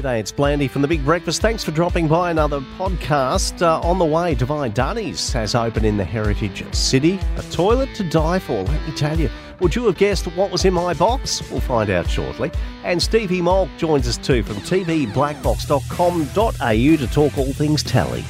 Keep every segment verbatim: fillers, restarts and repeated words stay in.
G'day, it's Blandy from The Big Breakfast. Thanks for dropping by another podcast. Uh, on the way, Divine Dunnies has opened in the Heritage City. A toilet to die for, let me tell you. Would you have guessed what was in my box? We'll find out shortly. And Stevie Malk joins us too from t v black box dot com dot a u to talk all things tally.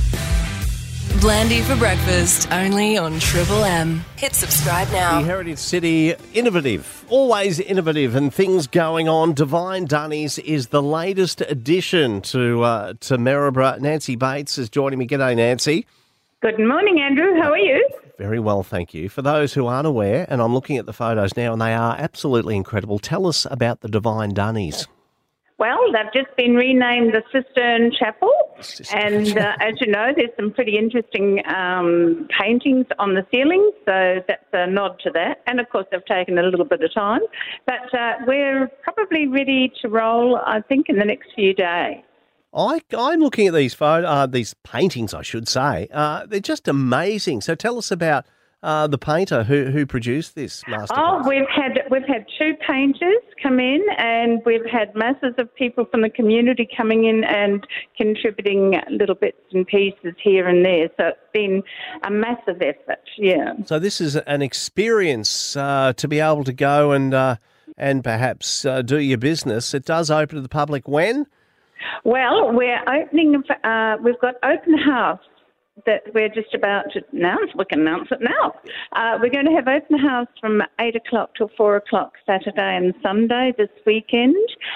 Blandy for breakfast, only on Triple M. Hit subscribe now. The Heritage City, innovative, always innovative, and things going on. Divine Dunnies is the latest addition to uh, to Maryborough. Nancy Bates is joining me. G'day, Nancy. Good morning, Andrew. How are you? Very well, thank you. For those who aren't aware, and I'm looking at the photos now, and they are absolutely incredible, tell us about the Divine Dunnies. Well, they've just been renamed the Cistern Chapel, Cistern and uh, as you know, there's some pretty interesting um, paintings on the ceiling, so that's a nod to that. And of course, they've taken a little bit of time, but uh, we're probably ready to roll, I think, in the next few days. I, I'm looking at these photo, uh, these paintings, I should say. Uh, they're just amazing. So tell us about uh, the painter who who produced this masterpiece. Oh, we've had we've had two painters come in, and we've had masses of people from the community coming in and contributing little bits and pieces here and there. So it's been a massive effort. Yeah. So this is an experience uh, to be able to go and uh, and perhaps uh, do your business. It does open to the public when? Well, we're opening. Uh, we've got open house that we're just about to announce. We can announce it now. Uh, we're going to have open house from eight o'clock till four o'clock Saturday and Sunday this weekend.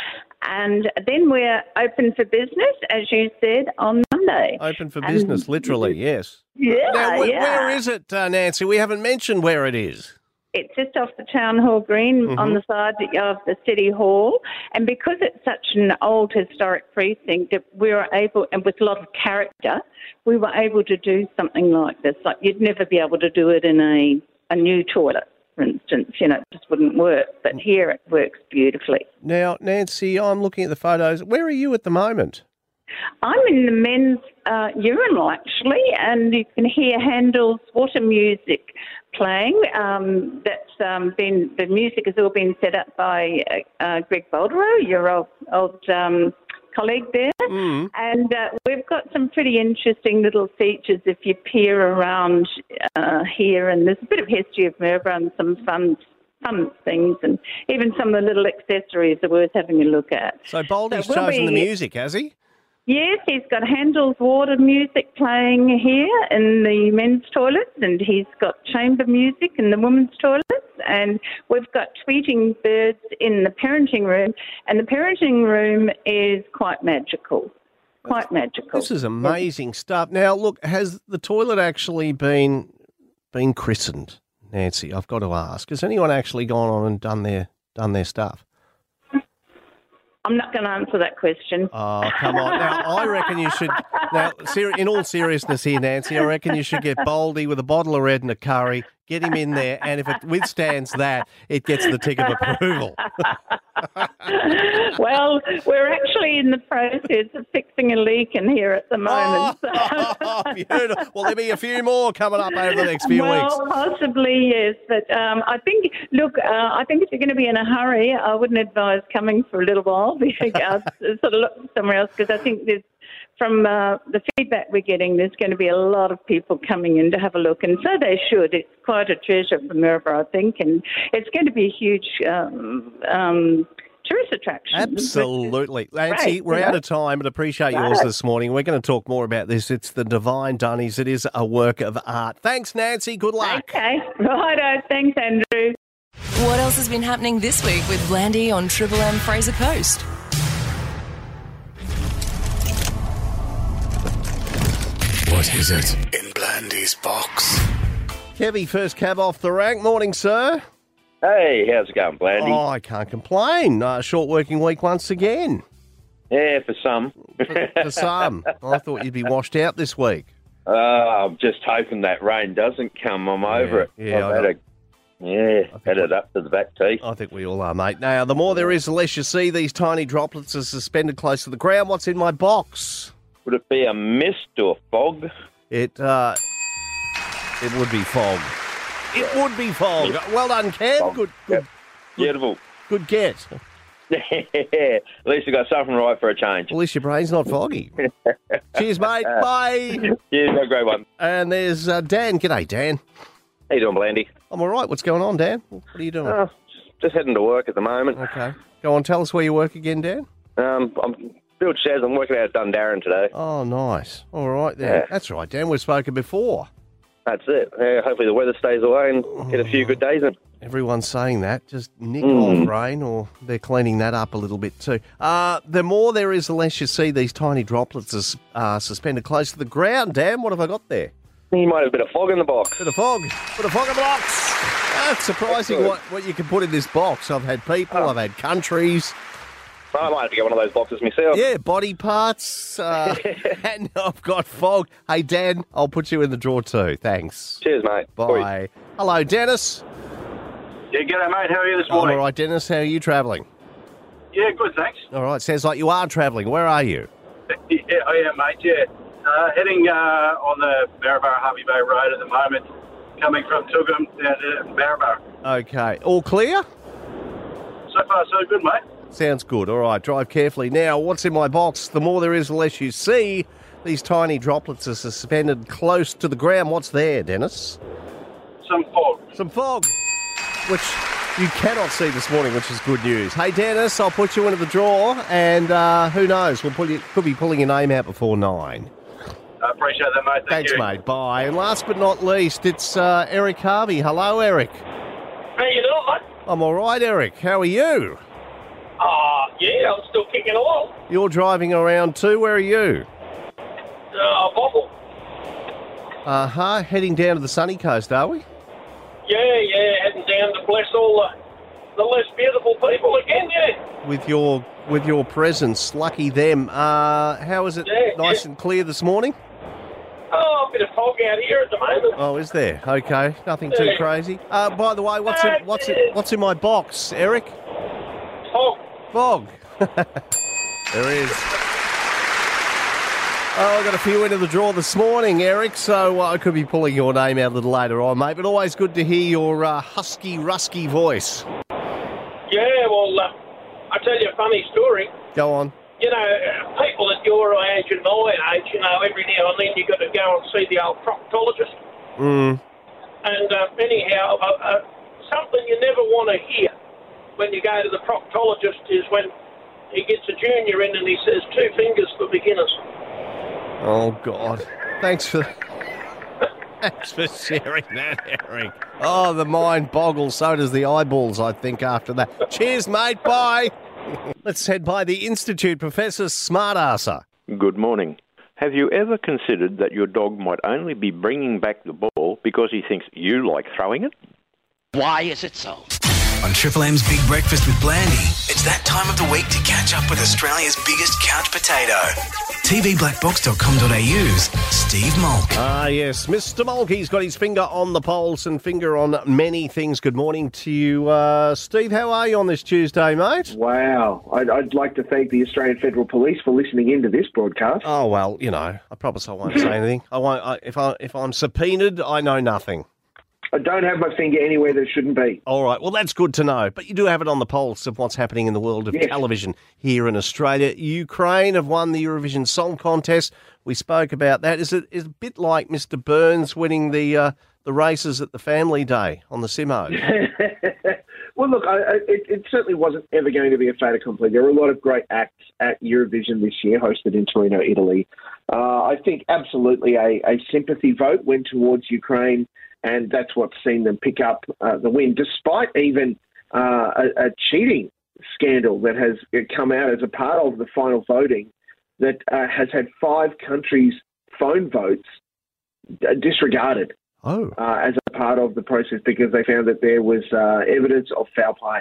And then we're open for business, as you said, on Monday. Open for and, business, literally, yes. Yeah, now, wh- yeah. Where is it, uh, Nancy? We haven't mentioned where it is. It's just off the Town Hall Green Mm-hmm. on the side of the City Hall. And because it's such an old historic precinct, that we were able, and with a lot of character, we were able to do something like this. Like you'd never be able to do it in a, a new toilet, for instance. You know, it just wouldn't work. But here it works beautifully. Now, Nancy, I'm looking at the photos. Where are you at the moment? I'm in the men's uh, urinal, actually, and you can hear Handel's water music playing. Um, that's um, been the music has all been set up by uh, Greg Bolderow, your old, old um, colleague there. Mm. And uh, we've got some pretty interesting little features if you peer around uh, here, and there's a bit of history of Maryborough and some fun fun things, and even some of the little accessories are worth having a look at. So Baldy's So we'll chosen be- the music, has he? Yes, he's got Handel's water music playing here in the men's toilets, and he's got chamber music in the women's toilets, and we've got tweeting birds in the parenting room, and the parenting room is quite magical. Quite magical. This is amazing stuff. Now, look, has the toilet actually been been christened, Nancy? I've got to ask. Has anyone actually gone on and done their done their stuff? I'm not going to answer that question. Oh, come on. Now, I reckon you should, now, ser- in all seriousness here, Nancy, I reckon you should get Baldy with a bottle of red and a curry, get him in there, and if it withstands that, it gets the tick of approval. Well, we're actually in the process of fixing a leak in here at the moment. Oh, oh, beautiful. Well, there'll be a few more coming up over the next few well, weeks. possibly, yes. But um, I think, look, uh, I think if you're going to be in a hurry, I wouldn't advise coming for a little while. uh, sort of look somewhere else, because I think there's, from uh, the feedback we're getting, there's going to be a lot of people coming in to have a look, and so they should. It's quite a treasure for Maryborough, I think, and it's going to be a huge um, um, tourist attraction. Absolutely. Nancy, great, we're you out know. of time, but appreciate yours this morning. We're going to talk more about this. It's the Divine Dunnies. It is a work of art. Thanks, Nancy. Good luck. Okay, righto. Thanks, Andrew. What else has been happening this week with Blandy on Triple M Fraser Coast? What is it in Blandy's box? Kevy, first cab off the rank. Morning, sir. Hey, how's it going, Blandy? Oh, I can't complain. Uh, short working week once again. Yeah, for some. For, for some. I thought you'd be washed out this week. Uh, I'm just hoping that rain doesn't come. I'm over it. yeah, I've I had, know. a, yeah, had it up to the back teeth. I think we all are, mate. Now, the more there is, the less you see. These tiny droplets are suspended close to the ground. What's in my box? Would it be a mist or fog? It, uh, it would be fog. It would be fog. Well done, Kev. Fog. Good, Yep. good, Beautiful. good get. At least you got something right for a change. At least your brain's not foggy. Cheers, mate. Bye. Yeah, have a great one. And there's uh, Dan. G'day, Dan. How you doing, Blandy? I'm all right. What's going on, Dan? What are you doing? Uh, just heading to work at the moment. Okay. Go on, tell us where you work again, Dan. Um, I'm build sheds. I'm working out at Dundarren today. Oh, nice. All right, then. Yeah. That's right, Dan. We've spoken before. That's it. Yeah, hopefully the weather stays away and get a few good days in. Everyone's saying that. Just nick Mm. off rain, or they're cleaning that up a little bit too. Uh, the more there is, the less you see these tiny droplets as, uh, suspended close to the ground. Dan, what have I got there? You might have a bit of fog in the box. Bit of fog. Bit of fog in the box. That's surprising That's what, what you can put in this box. I've had people, Oh. I've had countries. I might have to get one of those boxes myself. Yeah, body parts. Uh, and I've got fog. Hey, Dan, I'll put you in the drawer too. Thanks. Cheers, mate. Bye. Hello, Dennis. Yeah, g'day, mate. How are you this All morning? right, Dennis, how are you travelling? Yeah, good, thanks. All right, sounds like you are travelling. Where are you? Yeah, I am, mate, yeah. Uh, heading uh, on the Maryborough Harvey Bay Road at the moment, coming from Tugum down to Maryborough. Okay, all clear? So far, so good, mate. Sounds good. All right, drive carefully. Now, what's in my box? The more there is, the less you see. These tiny droplets are suspended close to the ground. What's there, Dennis? Some fog. Some fog, which you cannot see this morning, which is good news. Hey, Dennis, I'll put you into the drawer, and uh, who knows, we'll pull you, could be pulling your name out before nine. I appreciate that, mate. Thank Thanks, you. mate. Bye. And last but not least, it's uh, Eric Harvey. Hello, Eric. How you doing, mate? I'm all right, Eric. How are you? Ah, uh, yeah, I'm still kicking along. You're driving around too. Where are you? Uh, Bottle. Uh-huh. Heading down to the sunny coast, are we? Yeah, yeah, heading down to bless all the, the less beautiful people again, yeah. With your with your presence, lucky them. Uh, how is it? Yeah, nice yeah. and clear this morning? Oh, a bit of fog out here at the moment. Oh, is there? Okay, nothing too Yeah. crazy. Uh, by the way, what's in what's in, what's in my box, Eric? Fog. Fog. There is. Oh, I got a few into the draw this morning, Eric, so uh, I could be pulling your name out a little later on, mate, but always good to hear your uh, husky, rusky voice. Yeah, well, uh, I'll tell you a funny story. Go on. You know, uh, people at your age and my age, you know, every now and then you got to go and see the old proctologist. Mm. And uh, anyhow, uh, uh, something you never want to hear when you go to the proctologist is when he gets a junior in and he says two fingers for beginners. Oh, God. Thanks for thanks for sharing that, Eric. Oh, the mind boggles. So does the eyeballs, I think, after that. Cheers, mate. Bye. Let's head by the Institute, Professor Smartasser. Good morning. Have you ever considered that your dog might only be bringing back the ball because he thinks you like throwing it? Why is it so? On Triple M's Big Breakfast with Blandy, it's that time of the week to catch up with Australia's biggest couch potato. T V black box dot com dot a u's Steve Mulk. Ah, yes, Mister Mulk. He's got his finger on the pulse and finger on many things. Good morning to you, uh, Steve. How are you on this Tuesday, mate? Wow. I'd, I'd like to thank the Australian Federal Police for listening into this broadcast. Oh, well, you know, I promise I won't say anything. I won't. I, if, I, if I'm subpoenaed, I know nothing. I don't have my finger anywhere that shouldn't be. All right, well, that's good to know. But you do have it on the pulse of what's happening in the world of Yes. television here in Australia. Ukraine have won the Eurovision Song Contest. We spoke about that. Is it is it a bit like Mister Burns winning the uh, the races at the Family Day on the Simos? Well, look, I, I, it, it certainly wasn't ever going to be a fait accompli. There were a lot of great acts at Eurovision this year, hosted in Torino, Italy. Uh, I think absolutely a, a sympathy vote went towards Ukraine, and that's what's seen them pick up uh, the win, despite even uh, a, a cheating scandal that has come out as a part of the final voting that uh, has had five countries' phone votes uh, disregarded. Oh. Uh, as a part of the process because they found that there was uh, evidence of foul play.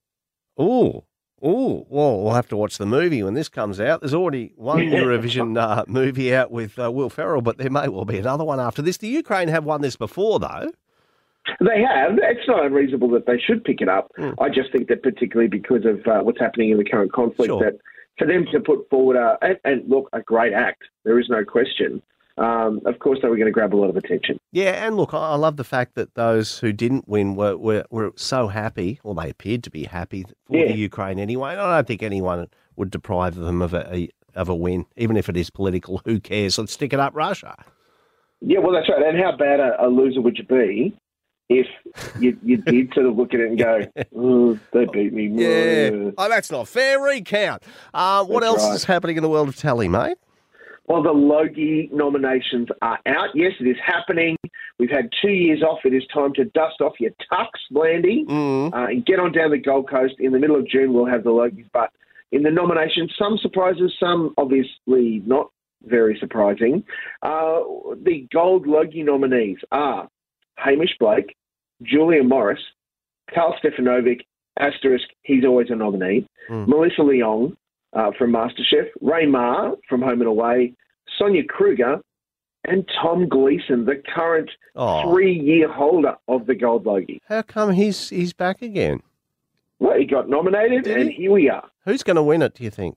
Oh, oh, well, we'll have to watch the movie when this comes out. There's already one Eurovision uh, movie out with uh, Will Ferrell, but there may well be another one after this. The Ukraine have won this before, though. They have. It's not unreasonable that they should pick it up. Mm. I just think that particularly because of uh, what's happening in the current conflict, Sure. that for them to put forward, a, and, and look, a great act, there is no question. um, of course they were going to grab a lot of attention. Yeah, and look, I love the fact that those who didn't win were, were, were so happy, or they appeared to be happy for Yeah. the Ukraine anyway. And I don't think anyone would deprive them of a, a of a win, even if it is political. Who cares? Let's stick it up Russia. Yeah, well, that's right. And how bad a, a loser would you be if you, you did sort of look at it and go, oh, they beat me. Yeah. Oh, that's not fair. Recount. Uh, what That's else right. is happening in the world of telly, mate? Well, the Logie nominations are out. Yes, it is happening. We've had two years off. It is time to dust off your tux, Blandy, Mm. uh, and get on down the Gold Coast. In the middle of June, we'll have the Logies. But in the nominations, some surprises, some obviously not very surprising. Uh, the Gold Logie nominees are Hamish Blake, Julia Morris, Carl Stefanovic, asterisk, he's always a nominee, Mm. Melissa Leong uh, from MasterChef, Ray Ma from Home and Away, Sonia Kruger, and Tom Gleeson, the current Oh. three-year holder of the Gold Logie. How come he's he's back again? Well, he got nominated, Did and he? here we are. Who's going to win it, do you think?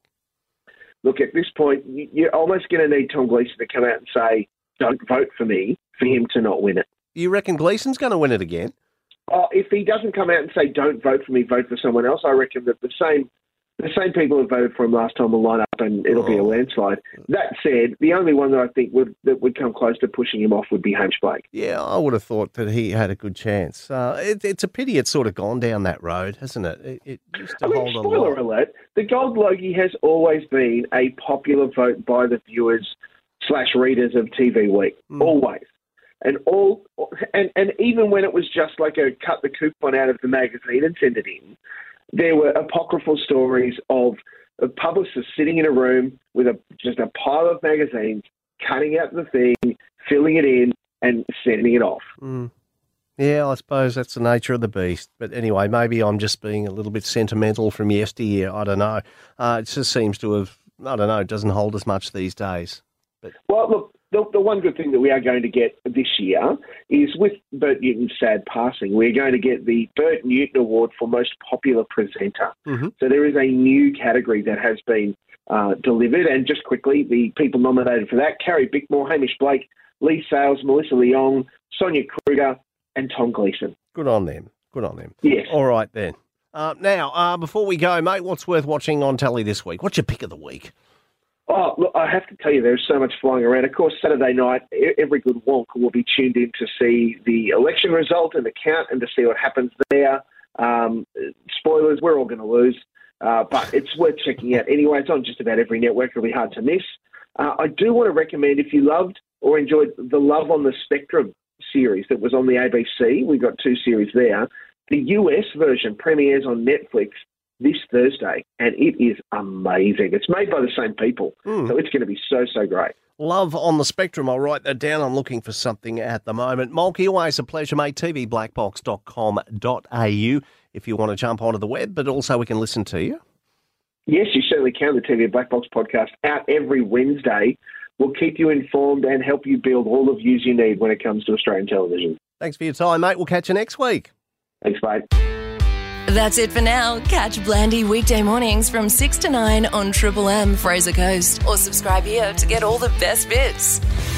Look, at this point, y- you're almost going to need Tom Gleeson to come out and say, don't vote for me, for him to not win it. You reckon Gleeson's going to win it again? Uh, if he doesn't come out and say, don't vote for me, vote for someone else, I reckon that the same the same people who voted for him last time will line up and it'll be a Oh. landslide. That said, the only one that I think would that would come close to pushing him off would be Hamish Blake. Yeah, I would have thought that he had a good chance. Uh, it, it's a pity it's sort of gone down that road, hasn't it? It, it used to I mean, hold a spoiler lot. alert, the Gold Logie has always been a popular vote by the viewers slash readers of T V Week. Mm. Always. And all, and, and even when it was just like a cut the coupon out of the magazine and send it in, there were apocryphal stories of, of publicists sitting in a room with a just a pile of magazines, cutting out the thing, filling it in, and sending it off. Mm. Yeah, I suppose that's the nature of the beast. But anyway, maybe I'm just being a little bit sentimental from yesteryear. I don't know. Uh, it just seems to have, I don't know, it doesn't hold as much these days. Well, look, the, the one good thing that we are going to get this year is with Bert Newton's sad passing, we're going to get the Bert Newton Award for Most Popular Presenter. Mm-hmm. So there is a new category that has been uh, delivered. And just quickly, the people nominated for that, Carrie Bickmore, Hamish Blake, Lee Sales, Melissa Leong, Sonia Kruger, and Tom Gleeson. Good on them. Good on them. Yes. All right, then. Uh, now, uh, before we go, mate, what's worth watching on telly this week? What's your pick of the week? Oh, look, I have to tell you, there's so much flying around. Of course, Saturday night, e- every good wonk will be tuned in to see the election result and the count and to see what happens there. Um, spoilers, we're all going to lose, uh, but it's worth checking out anyway. It's on just about every network. It'll be hard to miss. Uh, I do want to recommend, if you loved or enjoyed the Love on the Spectrum series that was on the A B C, we've got two series there. The U S version premieres on Netflix this Thursday, and it is amazing. It's made by the same people, Mm. so it's going to be so, so great. Love on the Spectrum. I'll write that down. I'm looking for something at the moment. Mulkey, always a pleasure, mate. T V black box dot com dot a u if you want to jump onto the web, but also we can listen to you. Yes, you certainly can. The T V Black Box podcast out every Wednesday will keep you informed and help you build all the views you need when it comes to Australian television. Thanks for your time, mate. We'll catch you next week. Thanks, mate. That's it for now. Catch Blandy weekday mornings from six to nine on Triple M Fraser Coast or subscribe here to get all the best bits.